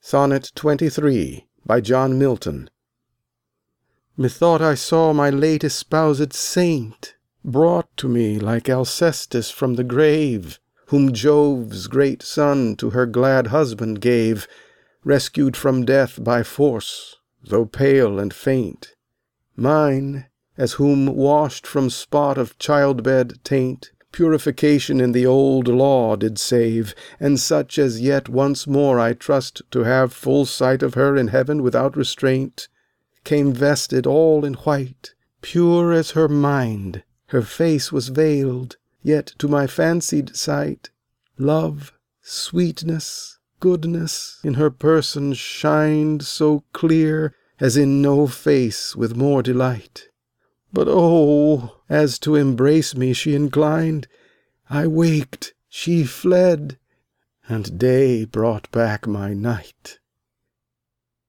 Sonnet 23. By John Milton. Methought I saw my late espoused saint brought to me like Alcestis from the grave, whom Jove's great son to her glad husband gave, rescued from death by force, though pale and faint. Mine, as whom washed from spot of childbed taint, purification in the old law did save, and such as yet once more I trust to have full sight of her in heaven without restraint, came vested all in white, pure as her mind. Her face was veiled, yet to my fancied sight love, sweetness, goodness in her person shined so clear as in no face with more delight. But oh, as to embrace me she inclined, I waked, she fled, and day brought back my night.